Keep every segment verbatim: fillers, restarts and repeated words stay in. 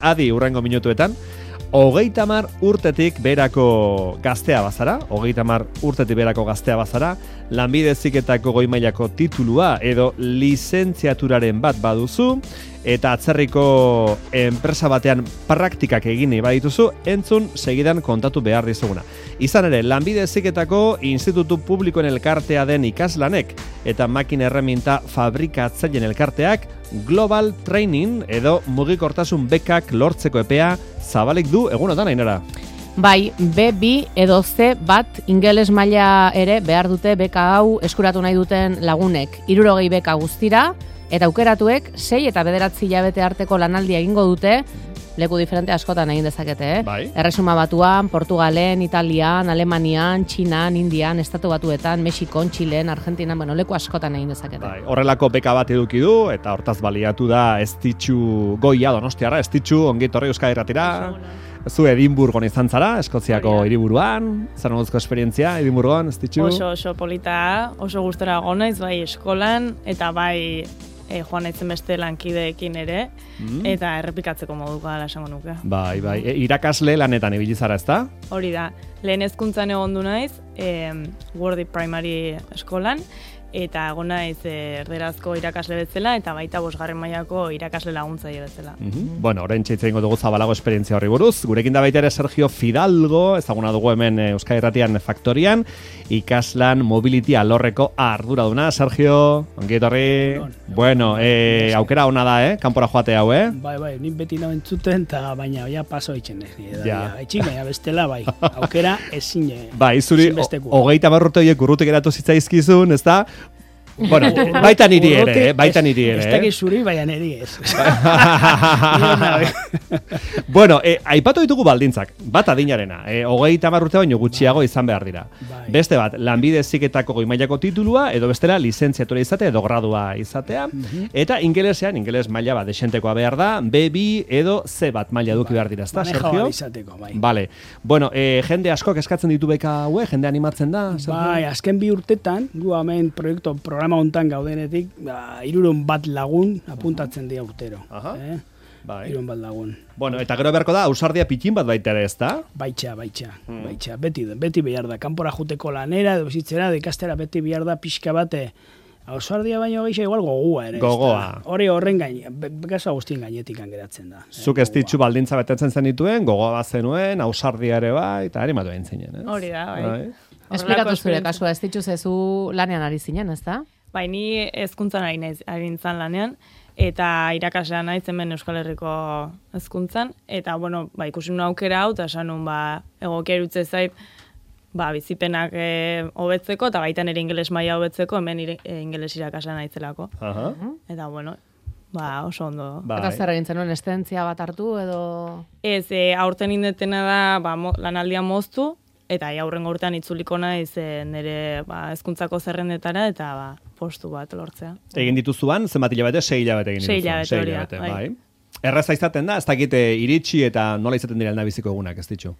adi urrengo minutuetan. Hogeita hamar urtetik berako gaztea bazara, hogeita hamar urtetik berako gaztea bazara, lanbide heziketako goi mailako titulua edo lizentziaturaren bat baduzu, eta atzerriko enpresa batean praktikak egin nahi badituzu, entzun segidan kontatu behar dizuguna. Izan ere, lanbide heziketako Institutu Publikoen elkartea den ikaslanek eta makina erreminta fabrikatzaileen elkarteak Global Training edo mugikortasun bekak lortzeko epea zabalik du egunotan Ainara. Bai, B bi edo C bat ingeles maila ere behar dute beka hau eskuratu nahi duten lagunek. Hirurogei beka guztira, eta aukeratuek sei eta bederatzi hilabete arteko lanaldia egingo dute, leku diferente askotan egin dezakete, eh? Bai. Erresuma Batuan, Portugalen, Italian, Alemanian, Txinan, Indian, Estatu Batuetan, Mexikon, Txilen, Argentinan, bueno, leku askotan egin dezakete. Bai, horrelako beka bat eduki du, eta hortaz baliatu da Estitxu Goia Donostiarra, Estitxu ongi etorri Euskadi Irratira. Zu Edinburgon izan zara, Eskoziako hiriburuan, zer moduzko esperientzia Edinburgon, Estitxu? Oso, oso polita, oso gustora gonaiz, bai eskolan, eta bai e, joan naizen beste lankideekin ere, mm. eta errepikatzeko moduko dela esango nuke. Bai, bai, e, irakasle lanetan ibili zara, ezta? Hori da, lehen hezkuntzan egondu naiz, e, Wordy Primary eskolan, eta egon naiz erderazko irakasle bezala, eta baita bosgarren mailako irakasle laguntzaile bezala. Mm-hmm. Bueno, orain txaitze ingo dugu zabalago esperientzia horri buruz. Gurekin da baita ere Sergio Fidalgo, ezaguna dugu hemen Euskadi Irratian Faktorian, ikaslan mobility alorreko arduraduna. Sergio, ongi etorri. Bueno, eh, aukera ona da, eh? Kanpora joate hau, eh? Bai, bai, nik beti nahi entzuten, eta baina ja paso itxen. Ja. Etxin, baina bestela, bai. Aukera ezin. Bai, zuri, hogeita marrote horiek urrutik eratu zitzaizkizun, ez da? Bueno, baita niri ere, eh? baita niri ere. Ez dakit zuri, baina niri ez. Bueno, eh, aipatu ditugu baldintzak, bat adinarena, eh, hogeita hamar urte baino gutxiago izan behar dira. Bai. Beste bat, lanbide heziketako goi mailako titulua, edo bestela lizentziatura izatea edo gradua izatea, mm-hmm. eta ingelesean, ingeles maila bat desentekoa behar da, B bi edo C bat maila duki behar dira, ezta, Sergio? Izateko, bai. Vale. Bueno, eh, jende askok eskatzen ditu beka haue, jende animatzen da, Sergio? Bai, azken bi urtetan, gu hemen proiektu programa hontan gaudenetik, ba, hirurehun bat lagun apuntatzen dira urtero. Aha. Eh? Bai. Hirurehun bat lagun. Bueno, eta gero beharko da, ausardia pitin bat baita ere, ezta? Baitxa, baitxa, Hmm. baitxa. Beti, beti behar da. Kanpora juteko lanera, edo bizitzera, edo ikastera, beti behar da pixka bate. Ausardia baino gehiago igual gogoa ere. Gogoa. Hori horren gain, bekaso guztien gainetik geratzen da. Zuk ez ditzu baldintza betetzen zenituen, gogoa bat zenuen, ausardia ere bai, eta animatu egin zinen, ez? Hori da, bai. Esplikatu zure kasua, ez ditzu zezu lanean ari zinen, ez da? Bai, ni hezkuntzan ari naiz, ari nintzen lanean, eta irakaslea naiz hemen Euskal Herriko hezkuntzan, eta, bueno, ba, ikusi nun aukera hau, eta esan nun, ba, egokia irutze zait, ba, bizipenak e, hobetzeko, eta baita nire ingeles maila hobetzeko, hemen ire, e, ingeles irakaslea naizelako. Aha. Eta, bueno, ba, oso ondo. Bai. Eta zer egin zenuen, estentzia bat hartu, edo... Ez, e, aurten indetena da, ba, mo, lanaldia moztu, eta ja, aurrengo urtean itzuliko naiz e, nire ba, hezkuntzako zerrendetara, eta ba, postu bat lortzea. Egin dituzuan, zenbat hilabete? Sei hilabete egin Sei dituzuan. hilabete, hori da, bai. bai. Erraza izaten da, ez dakite iritsi eta nola izaten dira biziko egunak, ez ditzu?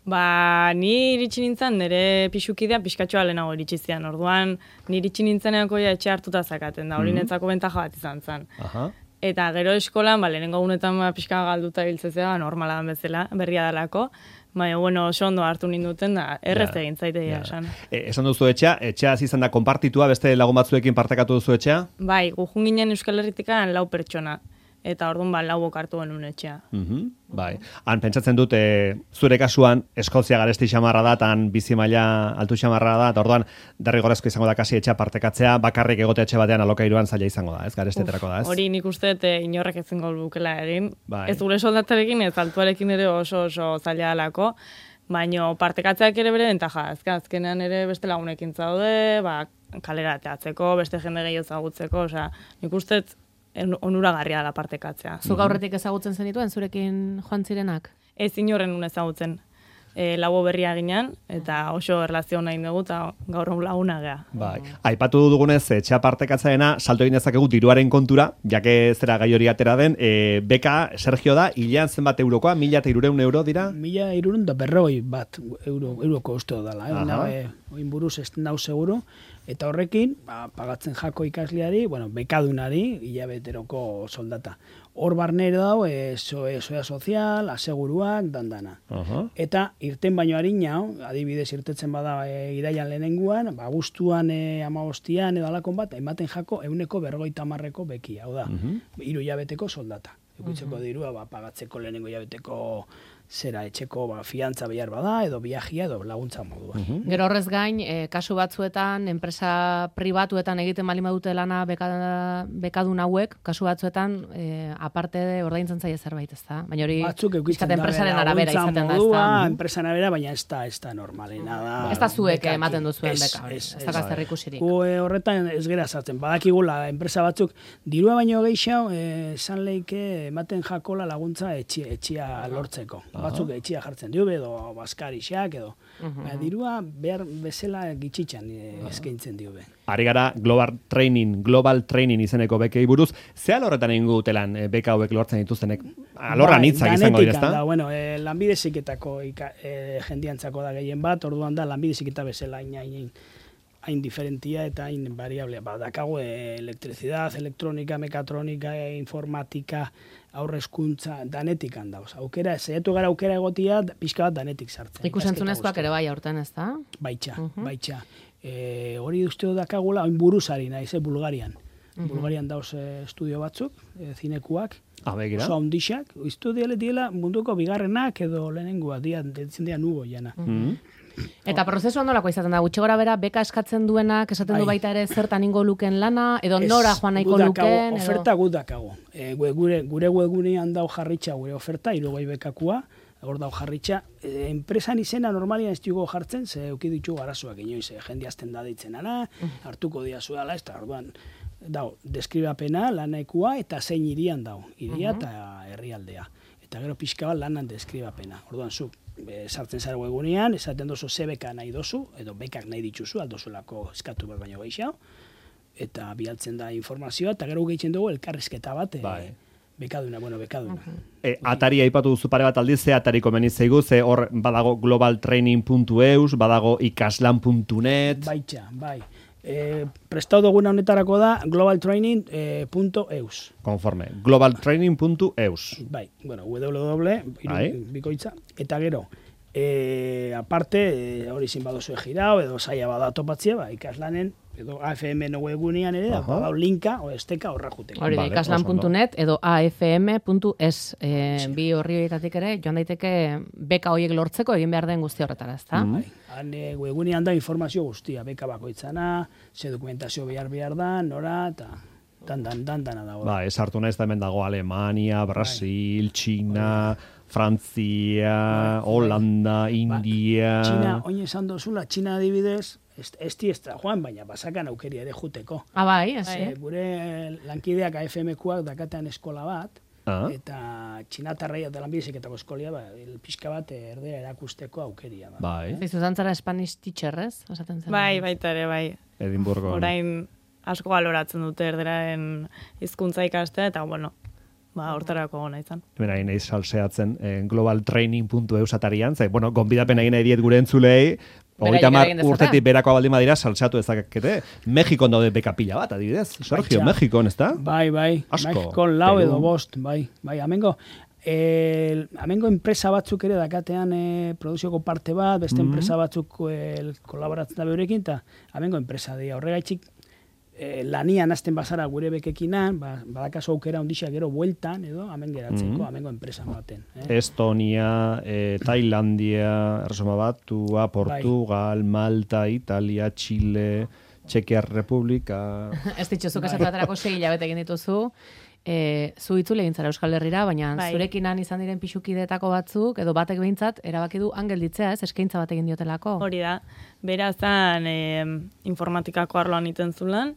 Ba, ni iritsi nintzen, nire pixukidea pixkatxoa lehenago iritsi zian. Orduan, ni iritsi nintzeneako ja etxe hartuta zakaten da, hori Mhm. netzako bentaja bat izan zen. Aha. Eta gero eskolan, ba, lehenengo gunetan ba, pixka galduta biltzezea, ba, normala dan bezala, berria dalako. Baina, bueno, oso ondo hartu ninduten da, errez Ja, egin zaitea ja. esan. E, esan duzu etxea, etxea izan da konpartitua, beste lagun batzuekin partekatu duzu etxea? Bai, gujun ginen Euskal Herritikan lau pertsona. Eta orduan ba, lau okartu genuen etxea. Mhm, bai. Han pentsatzen dut, e, zure kasuan, Eskozia garesti xamarra da, tan bizi maila altu xamarra da, eta orduan, derrigorrezko izango da kasi etxea partekatzea, bakarrik egote etxe batean alokairuan zaila izango da, ez, garesteterako da, ez? Hori nik uste e, inorrek ezingo lukela egin. Bai. Ez gure soldatarekin, ez altuarekin ere oso oso zaila alako, baino partekatzeak ere bere bentaja. Azka, azkenean ere beste lagunekin zaude, ba, kalera ateatzeko, beste jende gehiago ezagutzeko, osea, nik uste onuragarria da partekatzea. Zuk aurretik ezagutzen zenituen, zurekin joan zirenak? Ez inorren nun ezagutzen. E, lago berria ginean, eta oso erlazio nahi dugu, eta gaur laguna gea. Bai. Aipatu dugunez, etxea partekatzaena, salto egin dezakegu diruaren kontura, jake zera gai hori atera den, e, beka, Sergio da, hilean zenbat eurokoa, mila eta irureun euro dira? Mila irurun da berrogei bat euro, euroko uste dela, eh? Oina, e, oin buruz ez nau seguru, eta horrekin, ba, pagatzen jako ikasleari, bueno, bekadunari, hilabeteroko soldata. Hor barnero dago, e, soea sozial, aseguruak, dandana. Aha. Eta irten baino harina, adibidez irtetzen bada e, iraian lehenenguan, ba, guztuan e, amabostian edo alakon bat, ematen jako euneko berrogeita hamarreko beki, hau da, hiru hilabeteko soldata. Eukitzeko dirua, ba, pagatzeko lehenengo hilabeteko zera etxeko ba, fiantza behar bada, edo viajia, edo laguntza modua. Gero horrez gain, e, kasu batzuetan, enpresa pribatuetan egiten bali badute lana beka, bekadun hauek, kasu batzuetan, e, aparte de ordaintzen zaie zerbait, ez da? Baina hori, batzuk eukitzen da, enpresaren arabera izaten da, ez modua, da? Enpresan arabera, baina ez da, ez da normalena da. Ez da zuek bekaki. ematen duzuen Ez, beka, ez, ez da zer ikusirik. Gu e, horretan ez gera sartzen, badakigula enpresa batzuk, dirua baino gehiago, esan leike ematen jakola laguntza etxia, etxia lortzeko. Batzuk etxia jartzen dio, edo baskarixak, edo. Baina dirua behar bezala gitxitxan e, eskaintzen dio be. Ari gara Global Training, Global Training izeneko bekei buruz, ze alorretan egin gutelan e, beka hauek lortzen dituztenek? Alorra nitzak izango dira, ezta? Da, bueno, e, lanbide ziketako e, jendiantzako da gehien bat, orduan da lanbide ziketa bezala hain, hain, hain diferentia eta hain variablea. Ba, dakago e, elektrizidad, elektronika, mekatronika, e, informatika, aurrezkuntza, danetik handauz. Aukera, zeiatu gara aukera egotia, pixka bat danetik sartzen. Ikusentzunezkoak ere bai aurten, ez da? Baitxa, uh -huh. baitxa. E, hori uste dakagula, oin buruzari naiz, eh, Bulgarian. Uh -huh. Bulgarian dauz e, estudio batzuk, e, zinekuak, Abegira. oso ondixak, estudiale diela munduko bigarrenak edo lehenengua, dian, ditzen dian nugo jana. Uh -huh. Eta prozesua nolako izaten da, gutxi gora bera, beka eskatzen duenak, esaten du baita ere zertan ingo luken lana, edo nora joan nahiko luken, edo... Oferta gut dakago. E, gure, gure webunean dau jarritxa gure oferta, irugoi bekakua, hor dau jarritxa. E, enpresan izena normalian ez dugu jartzen, ze euki ditu garazoak inoiz, e, jende azten da ditzen ara, hartuko diazuela, ez da, orduan, dau, deskribapena, lanekua, eta zein irian dau, iria eta herrialdea. Eta gero pixka bat lanan deskribapena. Orduan, zuk, e, sartzen zara webunean, esaten dozu ze beka nahi dozu, edo bekak nahi dituzu, aldozulako eskatu bat baino gehiago, eta bialtzen da informazioa, eta gero gehitzen dugu elkarrizketa bat, e, bekaduna, bueno, bekaduna. E, atari aipatu duzu pare bat aldiz, ze atari komeni zeigu, ze hor badago globaltraining puntu eus, badago ikaslan puntu net. Baitxa, bai. E, prestau duguna honetarako da globaltraining puntu eus. Konforme, globaltraining puntu eus. Bai, bueno, www, iru, bikoitza, eta gero, e, aparte, hori zin badozu egirao, edo saia bada topatzia, ba, ikaslanen, edo A F M no webunean ere, badau linka, o esteka horra juteko. Hori da, ikaslan puntu net edo A F M puntu es, e, bi horri horietatik ere, joan daiteke beka horiek lortzeko egin behar den guzti horretara, ez da? Bai, han e, webunean da informazio guztia, beka bakoitzana, ze dokumentazio behar behar da, nora, eta dan, dan, dan, dana dago. Ba, ez hartu naiz da hemen dago Alemania, Brasil, Txina, Frantzia, Holanda, India... Txina, oin esan dozula, Txina adibidez, ez di ez da joan, baina basakan aukeria ere juteko. Ah, bai, ez e, gure lankideak A F M kuak dakatean eskola bat, ah. eta txinatarraia eta lanbideziketako eskolia, ba, pixka bat erdera erakusteko aukeria. Ba. Bai. Zizu zantzara Spanish teacher, ez? Esaten zen. Bai, baita ere, bai. Edinburgo. Orain asko baloratzen dute erderaren hizkuntza ikastea, eta bueno, ba, hortarako gona izan. Hemen ari nahi salseatzen eh, globaltraining puntu eus atarian, ze, bueno, gonbidapen egin nahi diet gure entzulei, hogeita hamar urtetik berako baldin badira salseatu ezakete. Mexikon daude beka pila bat, adibidez. Sergio, Mexikon, ez da? Bai, bai. Asko. Mexikon lau edo bost, bai. Bai, amengo, eh, amengo enpresa batzuk ere dakatean eh, produzioko parte bat, beste mm-hmm. enpresa batzuk eh, kolaboratzen da beurekin, eta amengo enpresa dira. Horregaitxik, E, lanian azten bazara gure bekekinan, ba, badakazu aukera ondixak gero bueltan, edo, hemen geratzeko, mm -hmm. amengo enpresa baten. Eh? Estonia, eh, Tailandia, Erresuma Batua, Portugal, bai. Malta, Italia, Chile, Txekia Republika... Ez dituzuk esatu baterako segi hilabete egin dituzu, e, zu itzule egin zara Euskal Herrira, baina bai. Zurekin han izan diren pixukidetako batzuk, edo batek behintzat, erabaki du angelditzea, ez, eskaintza bat egin diotelako. Hori da, berazan e, informatikako arloan iten zulan,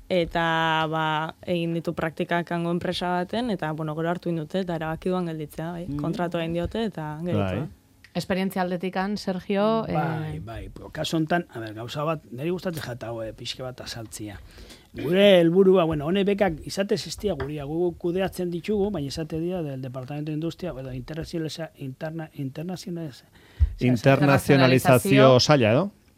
eta ba, egin ditu praktikak hango enpresa baten, eta bueno, gero hartu indute, eta erabaki du angelditzea, bai. Mm. Kontratu egin diote, eta angelditu. Bai. Esperientzia aldetikan, Sergio... Bai, eh... bai, kaso hontan, a ber, gauza bat, niri gustatzen jatago, eh, pixke bat asaltzia. Gure helburua, bueno, hone bekak izate zestia guria, gu kudeatzen ditugu, baina izate dira del Departamento de Industria, edo internazionalizazio... Internazionalizazio saia, edo?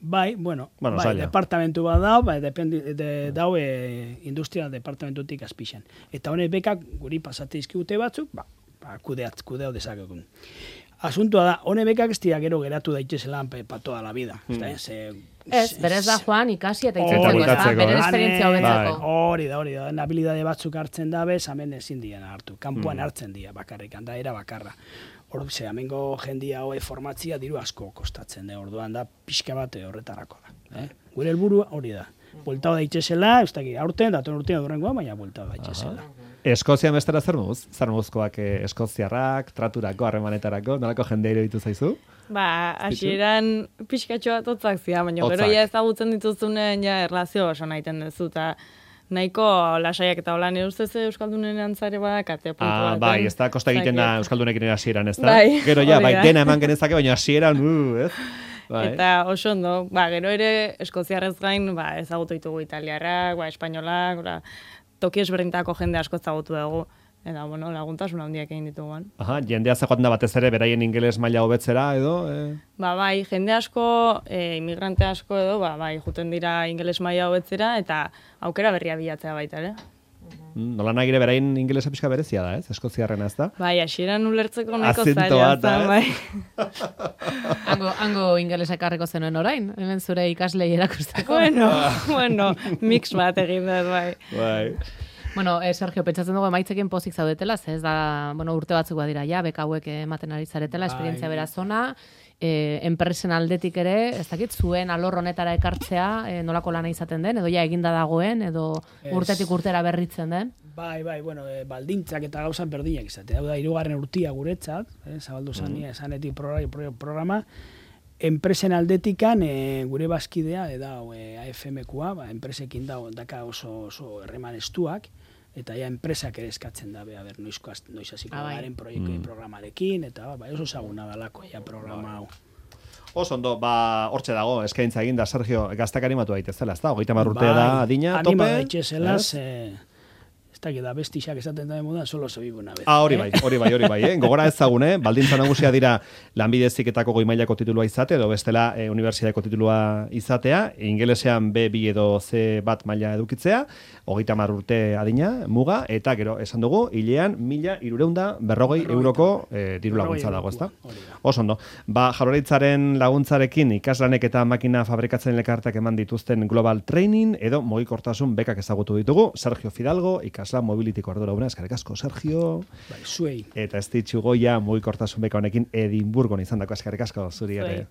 Bai, bueno, Bueno, bai, saila. departamentu bat dau, bai, dependi, de, dau e, industria departamentutik azpixan. Eta honek bekak guri pasate izkigute batzuk, ba, ba kudeat, kudeo dezakekun. Asuntua da, honek bekak ez dira gero geratu daitezelan pa toda la vida. Hmm. Mm. Ze, Ez, berez da joan ikasi eta Hori itzatzeko, ez da, bueltatzeko, bere eh? esperientzia hobetzeko. Bai. Hori da, hori da, habilidade batzuk hartzen dabe, hemen ezin dian hartu. Kanpoan Mm. hartzen dira bakarrik, handa era bakarra. Hor, ze, hemengo jendia hoe formatzia diru asko kostatzen da, orduan da pixka bat horretarako da. Eh? Gure helburua hori da. Bueltao daitezela, ez dakit, aurten, datorren urtean durrengoa, baina bueltao daitezela. Eskozia bestera zer muz? Zer muzkoak eh, eskoziarrak, traturako, harremanetarako, nolako jendea iruditu zaizu? Ba, hasieran pixkatxo bat hotzak zia, baina Hotzak. gero ja ezagutzen dituzunen ja erlazio oso nahiten duzu, eta nahiko lasaiak eta hola, nire ustez Euskaldunen antzare badakate puntu Ah, baten. bai, ez da kosta egiten da Zakit. Euskaldunekin ere hasieran, ez da? Bai, Gero ja, hori bai, da. dena eman genezake, baina hasieran, uh, ez? Bai. Eta oso ondo, ba, gero ere eskoziarrez gain, ba, ezagutu ditugu italiarrak, ba, espainolak, ba, toki ezberdintako jende asko ezagutu dugu. Eta, bueno, laguntasun handiak egin dituguan. Aha, jendea zegoaten da batez ere, beraien ingeles maila hobetzera, edo? Eh? Ba, bai, jende asko, e, imigrante asko edo, ba, bai, juten dira ingeles maila hobetzera, eta aukera berria bilatzea baita, ere? Mm, Nola nagire beraien ingelesa pixka berezia da, ez? Eskoziarrena, ez da? Bai, hasieran ulertzeko nahiko Azento zaila bat da, zen, eh? bai. Hango, hango ingelesa ekarriko zenuen orain, hemen zure ikaslei erakusteko. bueno, bueno, mix bat egin dut, bai. Bai. Bueno, eh, Sergio, pentsatzen dugu emaitzekin pozik zaudetela, ze ez da, bueno, urte batzuk badira ja, beka hauek ematen ari zaretela, esperientzia Bai. berazona, eh, enpresen aldetik ere, ez dakit, zuen alor honetara ekartzea, eh, nolako lana izaten den, edo ja eginda dagoen, edo Ez. urtetik urtera berritzen den. Bai, bai, bueno, e, baldintzak eta gauzan berdinak izate. Hau da, hirugarren urtia guretzat, eh, zabaldu zania, esanetik programa, pro, programa, enpresen aldetikan e, gure bazkidea, eda e, A F M koa, ba, enpresekin da, daka oso, oso erreman estuak, eta ja enpresak ere eskatzen da, be, a ber, noizko, az- noiz hasiko Ah, bai. garen proiektu Mm. programarekin, eta bai, oso zaguna dalako, ja, programa hau. Oso ondo, ba, hortxe dago, eskaintza egin da, Sergio, gaztak animatu daitezela, ez da? Hogeita hamar urtea da adina, tope? Anima daitxezela, ez? ze, ez dakit da, bestixak esaten da modan, solo se vive una vez. Ah, hori eh? bai, hori bai, hori bai, eh? Gogora ezagun, eh? Baldintza nagusia dira lanbide heziketako goi mailako titulua izate, edo bestela e, unibertsitateko titulua izatea, ingelesean B bi edo C bat maila edukitzea, hogeita hamar urte adina, muga, eta gero, esan dugu, hilean mila irureunda berrogei euroko e, diru laguntza dago, ez da? Hori da. Oso ondo. Ba, Jaurlaritzaren laguntzarekin ikaslanek eta makina fabrikatzen elkarteak eman dituzten Global Training edo mugikortasun bekak ezagutu ditugu. Sergio Fidalgo, ikasla mobilitiko arduradunak, eskerrik asko, Sergio. Bai, zuei. Eta ez ditxugoia mugikortasun beka honekin Edimburgon izandako eskerrik asko zuri ere. Zuei.